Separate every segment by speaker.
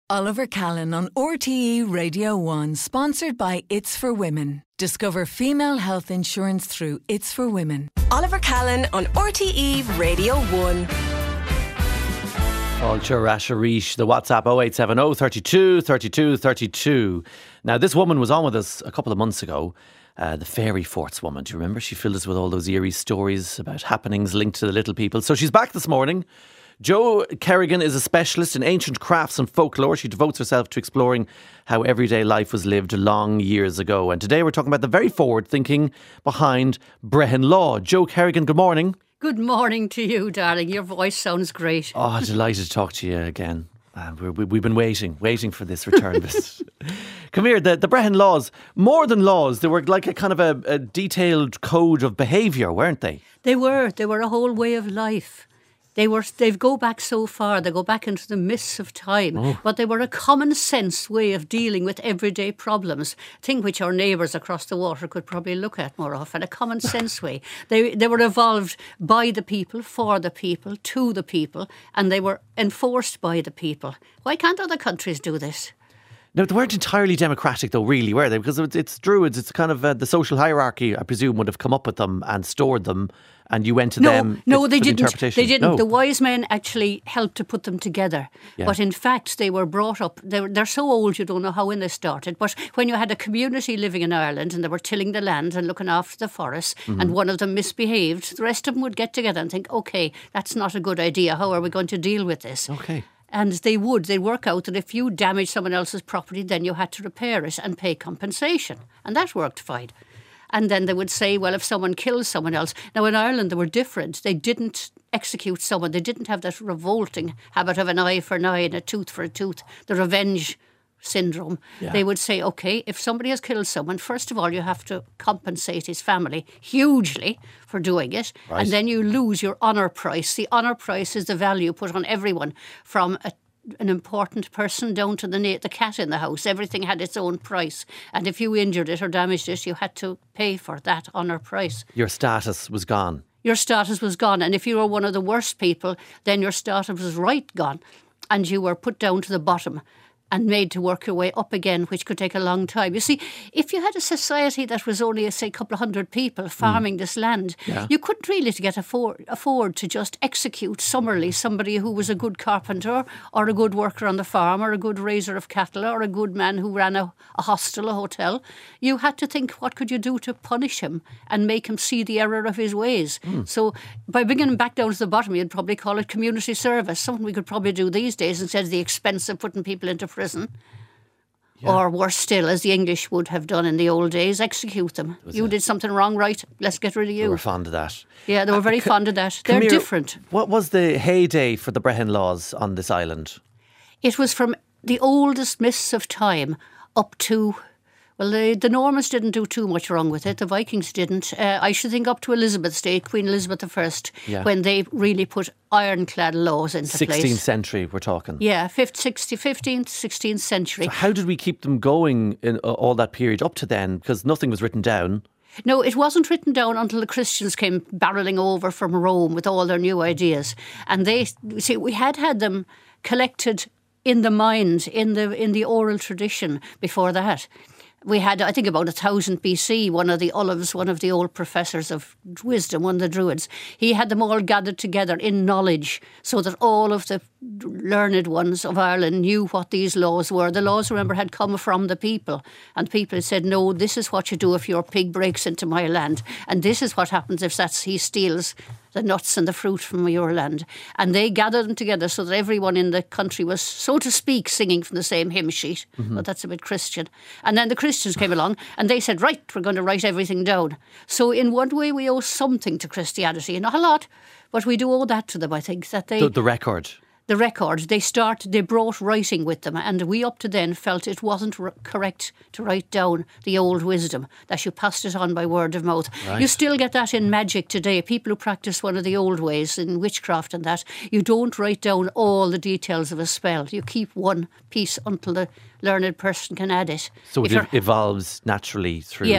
Speaker 1: Oliver Callan on RTE Radio 1, sponsored by It's for Women. Discover female health insurance through It's for Women.
Speaker 2: Oliver Callan on RTE Radio 1.
Speaker 3: Culture Asharish, the WhatsApp 0870 32 32 32. Now, this woman was on with us a couple of months ago, the Fairy Forts woman. Do you remember? She filled us with all those eerie stories about happenings linked to the little people. So she's back this morning. Jo Kerrigan is a specialist in ancient crafts and folklore. She devotes herself to exploring how everyday life was lived long years ago. And today we're talking about the very forward thinking behind Brehon Law. Jo Kerrigan, good morning.
Speaker 4: Good morning to you, darling. Your voice sounds great.
Speaker 3: Oh, delighted to talk to you again. We've been waiting for this return visit. Come here, the Brehon laws, more than laws, they were like a kind of a detailed code of behaviour, weren't they?
Speaker 4: They were a whole way of life. They go back so far, they go back into the mists of time, but they were a common sense way of dealing with everyday problems, a thing which our neighbours across the water could probably look at more often, a common sense way. They were evolved by the people, for the people, to the people, and they were enforced by the people. Why can't other countries do this?
Speaker 3: No, they weren't entirely democratic though, really, were they? Because it's Druids, it's kind of the social hierarchy, I presume, would have come up with them and stored them, and you went to them.
Speaker 4: No, they didn't.
Speaker 3: Interpretation.
Speaker 4: They didn't.
Speaker 3: No.
Speaker 4: The wise men actually helped to put them together.
Speaker 3: Yeah.
Speaker 4: But in fact, they were brought up. They're so old you don't know how when they started. But when you had a community living in Ireland and they were tilling the land and looking after the forests, and one of them misbehaved, the rest of them would get together and think, okay, that's not a good idea. How are we going to deal with this?
Speaker 3: Okay.
Speaker 4: And they'd work out that if you damaged someone else's property, then you had to repair it and pay compensation. And that worked fine. And then they would say, well, if someone kills someone else. Now, in Ireland, they were different. They didn't execute someone. They didn't have that revolting habit of an eye for an eye and a tooth for a tooth, the revenge syndrome.
Speaker 3: Yeah.
Speaker 4: They would say, OK, if somebody has killed someone, first of all, you have to compensate his family hugely for doing it.
Speaker 3: Right.
Speaker 4: And then you lose your honour price. The honour price is the value put on everyone from an important person down to the cat in the house. Everything had its own price. And if you injured it or damaged it, you had to pay for that honour price.
Speaker 3: Your status was gone.
Speaker 4: Your status was gone. And if you were one of the worst people, then your status was right gone. And you were put down to the bottom and made to work your way up again, which could take a long time. You see, if you had a society that was only, say, a couple of hundred people farming this land, you couldn't really afford to just execute summarily somebody who was a good carpenter or a good worker on the farm or a good raiser of cattle or a good man who ran a hostel, a hotel. You had to think, what could you do to punish him and make him see the error of his ways? So by bringing him back down to the bottom, you'd probably call it community service, something we could probably do these days instead of the expense of putting people into prison. Or worse still, as the English would have done in the old days, execute them. You did something wrong, right? Let's get rid of you.
Speaker 3: They were fond of that.
Speaker 4: Yeah, they were very fond of that. They're different.
Speaker 3: What was the heyday for the Brehon laws on this island?
Speaker 4: It was from the oldest mists of time up to... Well, the Normans didn't do too much wrong with it. The Vikings didn't. I should think up to Elizabeth's day, Queen Elizabeth I, when they really put ironclad laws into place.
Speaker 3: 16th century, we're talking.
Speaker 4: Yeah, 15th, 16th century.
Speaker 3: So how did we keep them going in all that period up to then? Because nothing was written down.
Speaker 4: No, it wasn't written down until the Christians came barrelling over from Rome with all their new ideas. And we had them collected in the mind, in the oral tradition before that. We had, I think, about 1000 BC, one of the Olives, one of the old professors of wisdom, one of the Druids, he had them all gathered together in knowledge so that all of the learned ones of Ireland knew what these laws were. The laws, remember, had come from the people. And people had said, no, this is what you do if your pig breaks into my land. And this is what happens if he steals the nuts and the fruit from your land. And they gathered them together so that everyone in the country was, so to speak, singing from the same hymn sheet. But that's a bit Christian. And then the Christians came along and they said, right, we're going to write everything down. So in one way we owe something to Christianity. Not a lot, but we do owe that to them, I think. That
Speaker 3: The record.
Speaker 4: The record, they brought writing with them, and we up to then felt it wasn't correct to write down the old wisdom, that you passed it on by word of mouth.
Speaker 3: Right.
Speaker 4: You still get that in magic today. People who practice one of the old ways in witchcraft and that, you don't write down all the details of a spell. You keep one piece until the learned person can add it.
Speaker 3: So it evolves naturally through...
Speaker 4: Yeah.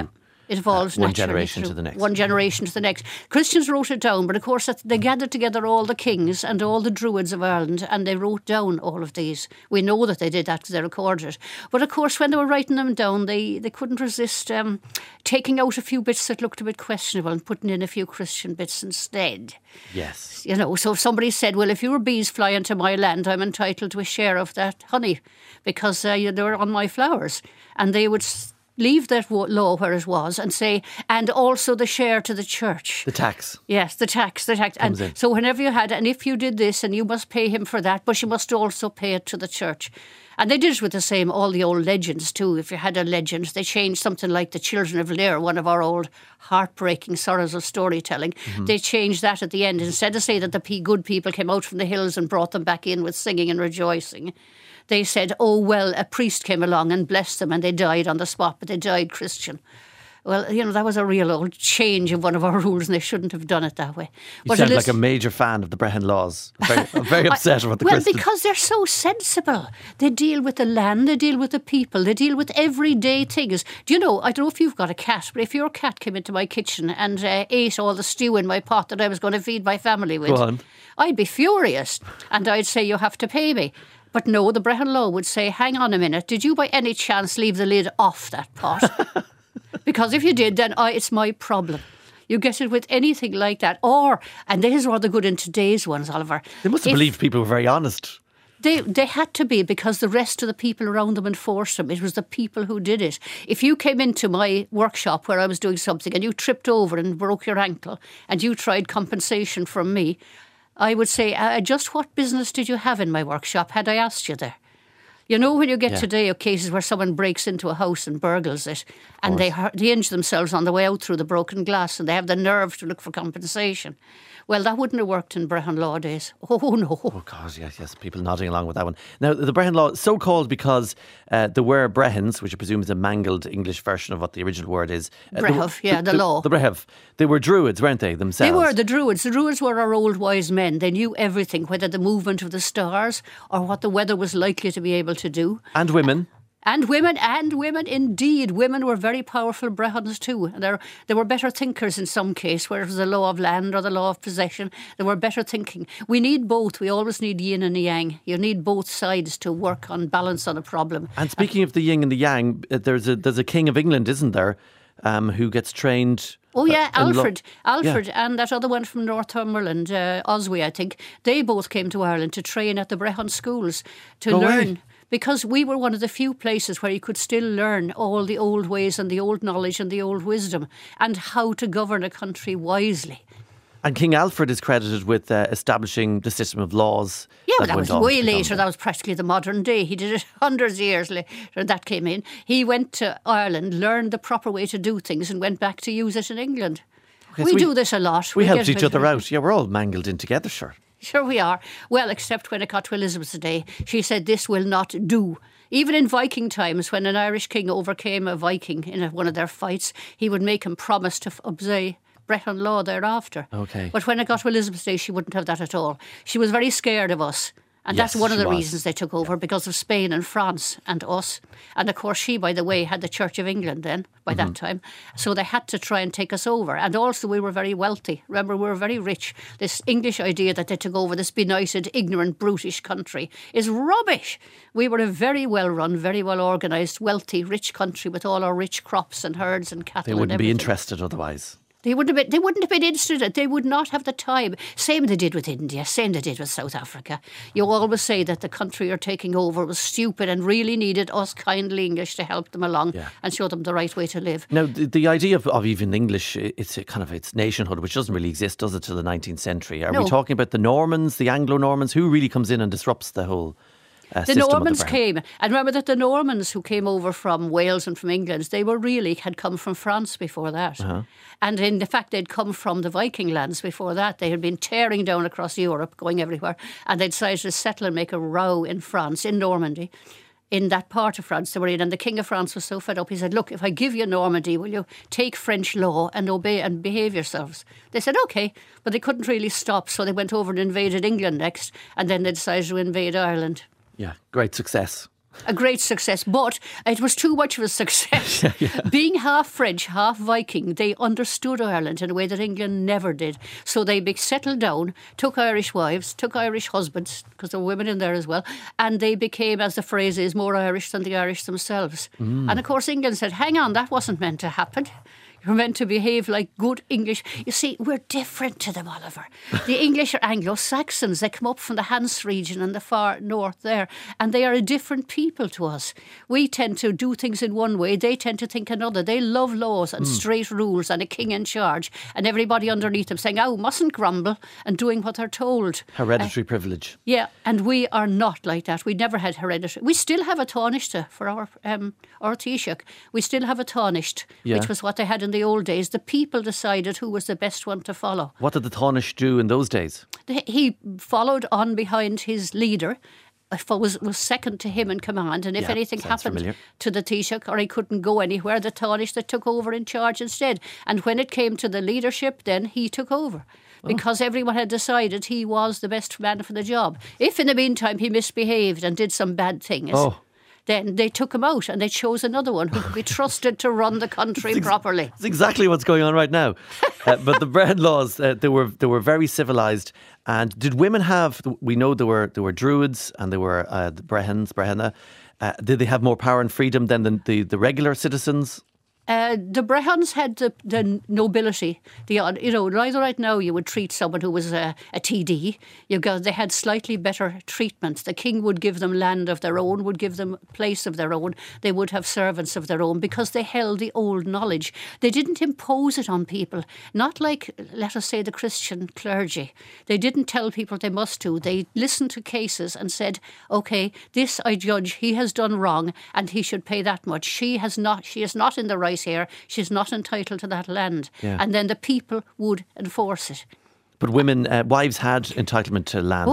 Speaker 4: It evolves
Speaker 3: one
Speaker 4: naturally
Speaker 3: generation to the next.
Speaker 4: One generation to the next. Christians wrote it down, but of course they gathered together all the kings and all the druids of Ireland, and they wrote down all of these. We know that they did that because they recorded it. But of course, when they were writing them down, they couldn't resist taking out a few bits that looked a bit questionable and putting in a few Christian bits instead.
Speaker 3: Yes.
Speaker 4: You know, so if somebody said, well, if your bees fly into my land, I'm entitled to a share of that honey because they're on my flowers. And they would leave that law where it was and say, and also the share to the church.
Speaker 3: The tax.
Speaker 4: Yes, the tax. And
Speaker 3: in.
Speaker 4: so whenever you had, and if you did this, and you must pay him for that, but you must also pay it to the church. And they did it with the same, all the old legends too. If you had a legend, they changed something like the Children of Lear, one of our old heartbreaking sorrows of storytelling. Mm-hmm. They changed that at the end. Instead of saying that the good people came out from the hills and brought them back in with singing and rejoicing, they said, oh, well, a priest came along and blessed them and they died on the spot, but they died Christian. Well, you know, that was a real old change of one of our rules and they shouldn't have done it that way.
Speaker 3: You sound like a major fan of the Brehon laws. I'm very upset about the Christians.
Speaker 4: Well, because they're so sensible. They deal with the land, they deal with the people, they deal with everyday things. Do you know, I don't know if you've got a cat, but if your cat came into my kitchen and ate all the stew in my pot that I was going to feed my family with,
Speaker 3: Go on.
Speaker 4: I'd be furious and I'd say, you have to pay me. But no, the Brehon law would say, hang on a minute, did you by any chance leave the lid off that pot? Because if you did, then it's my problem. You get it with anything like that. And this is rather good in today's ones, Oliver.
Speaker 3: They must have believed people were very honest.
Speaker 4: They had to be, because the rest of the people around them enforced them. It was the people who did it. If you came into my workshop where I was doing something and you tripped over and broke your ankle and you tried compensation from me, I would say, just what business did you have in my workshop had I asked you there? You know, when you get today cases where someone breaks into a house and burgles it and they injure themselves on the way out through the broken glass and they have the nerve to look for compensation. Well, that wouldn't have worked in Brehon law days. Oh, no.
Speaker 3: Oh, God, yes. People nodding along with that one. Now, the Brehon law is so called because there were Brehons, which I presume is a mangled English version of what the original word is.
Speaker 4: Brehev, the law.
Speaker 3: The Brehev. They were druids, weren't they, themselves?
Speaker 4: They were the druids. The druids were our old wise men. They knew everything, whether the movement of the stars or what the weather was likely to be able to do.
Speaker 3: And women.
Speaker 4: And women indeed. Women were very powerful Brehons too. They were better thinkers in some case, where it was the law of land or the law of possession. They were better thinking. We need both. We always need yin and yang. You need both sides to work on balance on a problem.
Speaker 3: And speaking of the yin and the yang, there's a King of England, isn't there, who gets trained...
Speaker 4: Oh yeah, Alfred, and that other one from Northumberland, Oswy, I think. They both came to Ireland to train at the Brehon schools to learn. Because we were one of the few places where you could still learn all the old ways and the old knowledge and the old wisdom and how to govern a country wisely.
Speaker 3: And King Alfred is credited with establishing the system of laws.
Speaker 4: Yeah, but that was way later. That was practically the modern day. He did it hundreds of years later. That came in. He went to Ireland, learned the proper way to do things and went back to use it in England. Okay, we do this a lot.
Speaker 3: We helped each other out. Yeah, we're all mangled in together, sure.
Speaker 4: Sure we are. Well, except when it got to Elizabeth's day, she said this will not do. Even in Viking times, when an Irish king overcame a Viking in one of their fights, he would make him promise to obey Brehon law thereafter.
Speaker 3: Okay.
Speaker 4: But when it got to Elizabeth's day, she wouldn't have that at all. She was very scared of us. And that's one of the reasons they took over, because of Spain and France and us. And of course, she, by the way, had the Church of England then, by that time. So they had to try and take us over. And also, we were very wealthy. Remember, we were very rich. This English idea that they took over this benighted, ignorant, brutish country is rubbish. We were a very well-run, very well-organised, wealthy, rich country with all our rich crops and herds and cattle.
Speaker 3: They wouldn't be interested otherwise.
Speaker 4: They wouldn't have been interested. They would not have the time. Same they did with India, same they did with South Africa. You always say that the country you're taking over was stupid and really needed us kindly English to help them along and show them the right way to live.
Speaker 3: Now, the idea of even English, it's nationhood, which doesn't really exist, does it, till the 19th century? Are we talking about the Normans, the Anglo-Normans? Who really comes in and disrupts the whole...
Speaker 4: The Normans came, and remember that the Normans who came over from Wales and from England, they had come from France before that. Uh-huh. And in fact, they'd come from the Viking lands before that. They had been tearing down across Europe, going everywhere, and they decided to settle and make a row in France, in Normandy, in that part of France they were in. And the King of France was so fed up, he said, look, if I give you Normandy, will you take French law and obey and behave yourselves? They said, OK, but they couldn't really stop, so they went over and invaded England next, and then they decided to invade Ireland.
Speaker 3: Yeah, great success.
Speaker 4: A great success, but it was too much of a success. Being half French, half Viking, they understood Ireland in a way that England never did. So they settled down, took Irish wives, took Irish husbands, because there were women in there as well, and they became, as the phrase is, more Irish than the Irish themselves. And of course England said, hang on, that wasn't meant to happen. You're meant to behave like good English. You see, we're different to them, Oliver. The English are Anglo-Saxons. They come up from the Hanse region and the far north there, and they are a different people to us. We tend to do things in one way. They tend to think another. They love laws and straight rules and a king in charge and everybody underneath them saying, oh, mustn't grumble, and doing what they're told.
Speaker 3: Hereditary privilege.
Speaker 4: Yeah, and we are not like that. We never had hereditary. We still have a Taoiseach for our Taoiseach. We still have a Taoiseach, which was what they had in the old days. The people decided who was the best one to follow.
Speaker 3: What did the Taoiseach do in those days?
Speaker 4: He followed on behind his leader, was second to him in command, and if anything happened to the Taoiseach or he couldn't go anywhere, the Taoiseach took over in charge instead. And when it came to the leadership, then he took over. Because everyone had decided he was the best man for the job. If in the meantime he misbehaved and did some bad things, then they took him out and they chose another one who could be trusted to run the country properly.
Speaker 3: That's exactly what's going on right now. But the Brehon laws, they were very civilised. And did women have? We know there were Druids and there were the Brehons, Brehena. Did they have more power and freedom than the regular citizens?
Speaker 4: The Brehons had the nobility. Rather right now you would treat someone who was a TD. They had slightly better treatment. The king would give them land of their own, would give them place of their own. They would have servants of their own because they held the old knowledge. They didn't impose it on people. Not like, let us say, the Christian clergy. They didn't tell people they must do. They listened to cases and said, OK, this I judge he has done wrong and he should pay that much. She is not in the right here, she's not entitled to that land. And then the people would enforce it.
Speaker 3: But women, wives had entitlement to land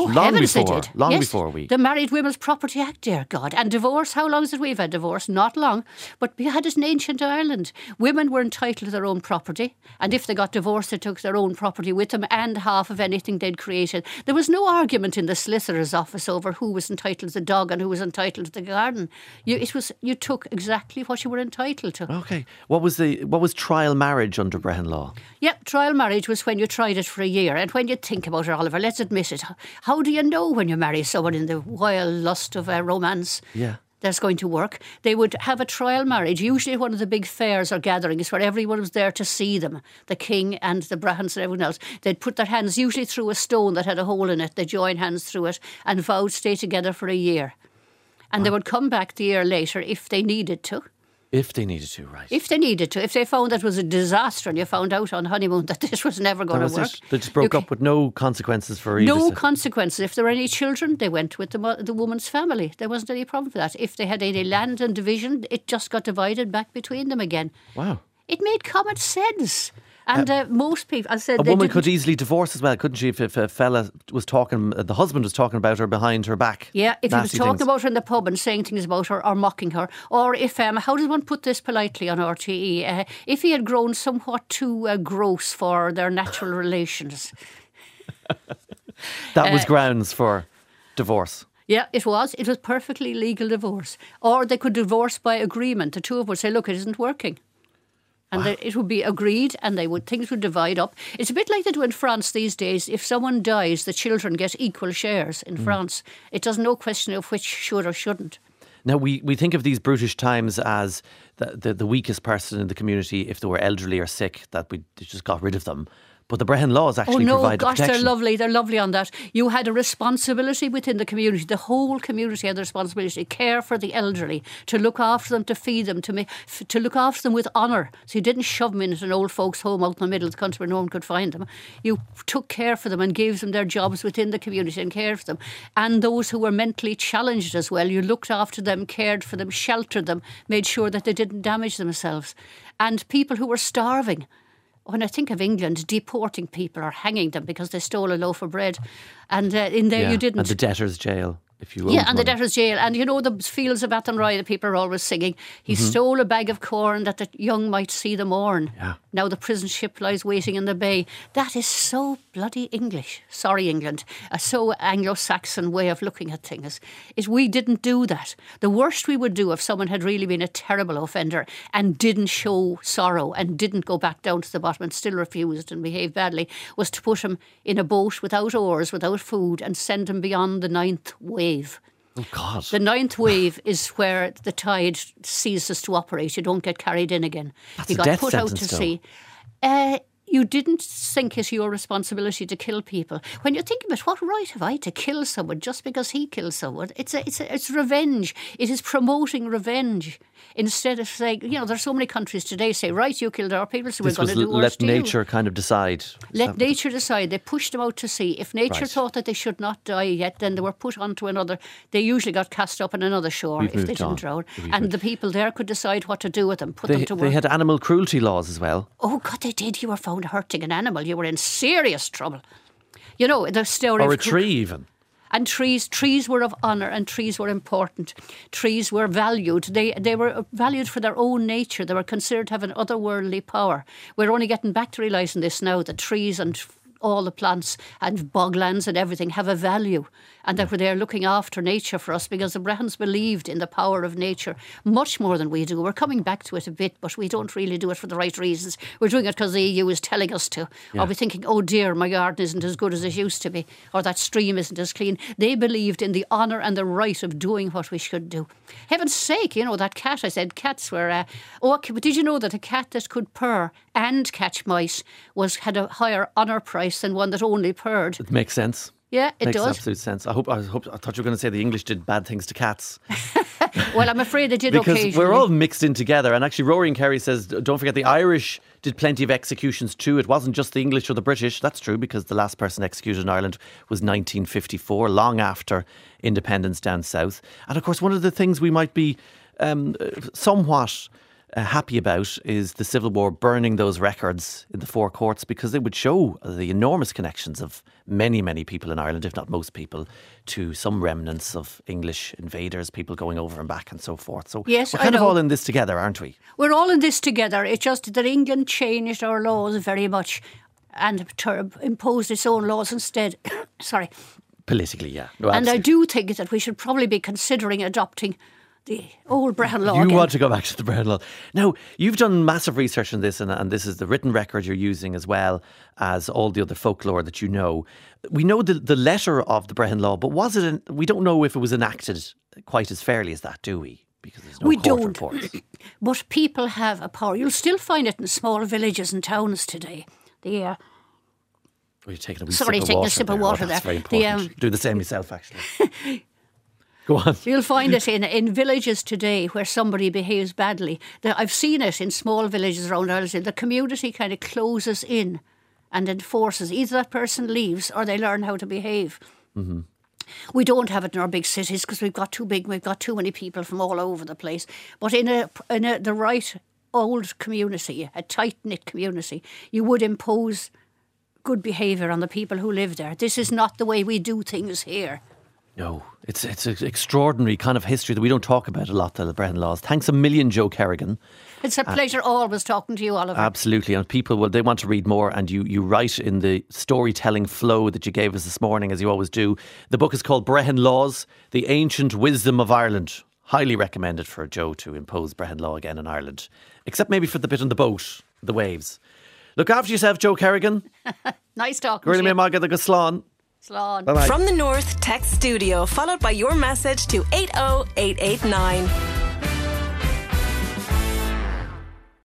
Speaker 3: before we.
Speaker 4: The Married Women's Property Act, dear God. And divorce, how long is it we've had divorce? Not long. But we had it in ancient Ireland. Women were entitled to their own property. And if they got divorced, they took their own property with them and half of anything they'd created. There was no argument in the solicitor's office over who was entitled to the dog and who was entitled to the garden. You took exactly what you were entitled to.
Speaker 3: Okay. What was trial marriage under Brehon law?
Speaker 4: Yep, trial marriage was when you tried it for a year. And when you think about it, Oliver, let's admit it, how do you know when you marry someone in the wild lust of romance that's going to work? They would have a trial marriage, usually at one of the big fairs or gatherings where everyone was there to see them, the king and the Brehons and everyone else. They'd put their hands usually through a stone that had a hole in it. They'd join hands through it and vow to stay together for a year. And they would come back the year later if they needed to.
Speaker 3: If they needed to, right.
Speaker 4: If they needed to. If they found that was a disaster and you found out on honeymoon that this was never going to work.
Speaker 3: They just broke up with no consequences for either.
Speaker 4: No consequences. If there were any children, they went with the woman's family. There wasn't any problem for that. If they had any land and division, it just got divided back between them again.
Speaker 3: Wow.
Speaker 4: It made common sense. And most people, as I said,
Speaker 3: a woman could easily divorce as well, couldn't she? If a fella was talking, the husband was talking about her behind her back.
Speaker 4: Yeah, if he was talking about her in the pub and saying things about her or mocking her, or if, how does one put this politely on RTE? If he had grown somewhat too gross for their natural relations.
Speaker 3: That was grounds for divorce.
Speaker 4: Yeah, it was. It was perfectly legal divorce. Or they could divorce by agreement. The two of them would say, look, it isn't working. And it would be agreed and things would divide up. It's a bit like they do in France these days. If someone dies, the children get equal shares in France. It does no question of which should or shouldn't.
Speaker 3: Now, we think of these brutish times as the weakest person in the community if they were elderly or sick, that we just got rid of them. But the Brehon laws actually provide protection.
Speaker 4: They're lovely. They're lovely on that. You had a responsibility within the community. The whole community had the responsibility to care for the elderly, to look after them, to feed them, to look after them with honour. So you didn't shove them in at an old folks' home out in the middle of the country where no one could find them. You took care for them and gave them their jobs within the community and cared for them. And those who were mentally challenged as well, you looked after them, cared for them, sheltered them, made sure that they didn't damage themselves. And people who were starving. When I think of England, deporting people or hanging them because they stole a loaf of bread. And in there you didn't.
Speaker 3: And the debtor's jail. if you owed
Speaker 4: Yeah, and the
Speaker 3: money.
Speaker 4: debtor's jail. And you know the fields of Athenry that people are always singing. He stole a bag of corn that the young might see the morn.
Speaker 3: Yeah.
Speaker 4: Now the prison ship lies waiting in the bay. That is so bloody English. Sorry, England. A so Anglo-Saxon way of looking at things. We didn't do that. The worst we would do if someone had really been a terrible offender and didn't show sorrow and didn't go back down to the bottom and still refused and behaved badly was to put him in a boat without oars, without food, and send him beyond the 9th wave.
Speaker 3: Oh, God.
Speaker 4: The 9th wave is where the tide ceases to operate. You don't get carried in again.
Speaker 3: That's
Speaker 4: you
Speaker 3: a
Speaker 4: got
Speaker 3: death
Speaker 4: put out to
Speaker 3: sentence, though.
Speaker 4: sea. You didn't think it your responsibility to kill people. When you think of it, what right have I to kill someone just because he killed someone? It's revenge. It is promoting revenge. Instead of saying, there's so many countries today say, right, you killed our people, so
Speaker 3: This
Speaker 4: we're
Speaker 3: was
Speaker 4: going to do ours
Speaker 3: let
Speaker 4: to you.
Speaker 3: nature kind of decide.
Speaker 4: Let nature decide. They pushed them out to sea. If nature
Speaker 3: Right.
Speaker 4: thought that they should not die yet, then they were put onto another. They usually got cast up on another shore
Speaker 3: We've
Speaker 4: if they
Speaker 3: moved on.
Speaker 4: didn't drown.
Speaker 3: We've
Speaker 4: And
Speaker 3: moved-
Speaker 4: the people there could decide what to do with them, put them to
Speaker 3: They
Speaker 4: work.
Speaker 3: had animal cruelty laws as well.
Speaker 4: Oh, God, they did. You were found hurting an animal. You were in serious trouble. You know, the story
Speaker 3: Or
Speaker 4: of
Speaker 3: a tree even.
Speaker 4: And trees were of honour and trees were important. Trees were valued. They were valued for their own nature. They were considered to have an otherworldly power. We're only getting back to realising this now, that trees and all the plants and boglands and everything have a value, and that they're looking after nature for us, because the Brehons believed in the power of nature much more than we do. We're coming back to it a bit, but we don't really do it for the right reasons. We're doing it because the EU is telling us to.
Speaker 3: Yeah.
Speaker 4: Or we're thinking, oh dear, my garden isn't as good as it used to be, or that stream isn't as clean. They believed in the honour and the right of doing what we should do. Heaven's sake, that cat, I said cats were... but did you know that a cat that could purr and catch mice had a higher honour price than one that only purred?
Speaker 3: It makes sense.
Speaker 4: Yeah, it
Speaker 3: Makes
Speaker 4: does.
Speaker 3: absolute sense. I thought you were going to say the English did bad things to cats.
Speaker 4: Well, I'm afraid they did
Speaker 3: Because
Speaker 4: occasionally.
Speaker 3: we're all mixed in together. And actually, Rory and Kerry says, don't forget the Irish did plenty of executions too. It wasn't just the English or the British. That's true, because the last person executed in Ireland was 1954, long after independence down south. And of course, one of the things we might be somewhat happy about is the Civil War burning those records in the four courts, because they would show the enormous connections of many, many people in Ireland, if not most people, to some remnants of English invaders, people going over and back and so forth. So
Speaker 4: Yes,
Speaker 3: we're
Speaker 4: I
Speaker 3: kind of
Speaker 4: know.
Speaker 3: all in this together, aren't we?
Speaker 4: We're all in this together. It's just that England changed our laws very much and imposed its own laws instead. Sorry.
Speaker 3: Politically, yeah. No,
Speaker 4: And I
Speaker 3: absolutely.
Speaker 4: do think that we should probably be considering adopting the old Brehon law
Speaker 3: You
Speaker 4: again.
Speaker 3: want to go back to the Brehon law. Now, you've done massive research on this, and this is the written record you're using as well as all the other folklore that you know. We know the letter of the Brehon law, but we don't know if it was enacted quite as fairly as that, do we? Because there's no
Speaker 4: We
Speaker 3: court
Speaker 4: don't.
Speaker 3: reports.
Speaker 4: But people have a power. You'll still find it in small villages and towns today.
Speaker 3: You're taking a wee
Speaker 4: Sorry,
Speaker 3: sip of
Speaker 4: taking a
Speaker 3: water
Speaker 4: sip of
Speaker 3: there.
Speaker 4: water
Speaker 3: That's
Speaker 4: there.
Speaker 3: very important. Do the same yourself, actually. Go on.
Speaker 4: You'll find it in villages today where somebody behaves badly. I've seen it in small villages around Ireland. The community kind of closes in and enforces. Either that person leaves or they learn how to behave. Mm-hmm. We don't have it in our big cities because we've got too big. We've got too many people from all over the place. But in the right old community, a tight-knit community, you would impose good behaviour on the people who live there. This is not the way we do things here.
Speaker 3: No, it's an extraordinary kind of history that we don't talk about a lot, the Brehon laws. Thanks a million, Joe Kerrigan.
Speaker 4: It's a pleasure always talking to you, Oliver.
Speaker 3: Absolutely. And people, they want to read more, and you write in the storytelling flow that you gave us this morning, as you always do. The book is called Brehon Laws, The Ancient Wisdom of Ireland. Highly recommended for Joe to impose Brehon law again in Ireland. Except maybe for the bit on the boat, the waves. Look after yourself, Joe Kerrigan.
Speaker 4: Nice talking
Speaker 3: Really
Speaker 4: to you.
Speaker 3: may the Slán.
Speaker 4: Slán.
Speaker 3: Bye-bye.
Speaker 2: From the North Text Studio, followed by your message to 80889.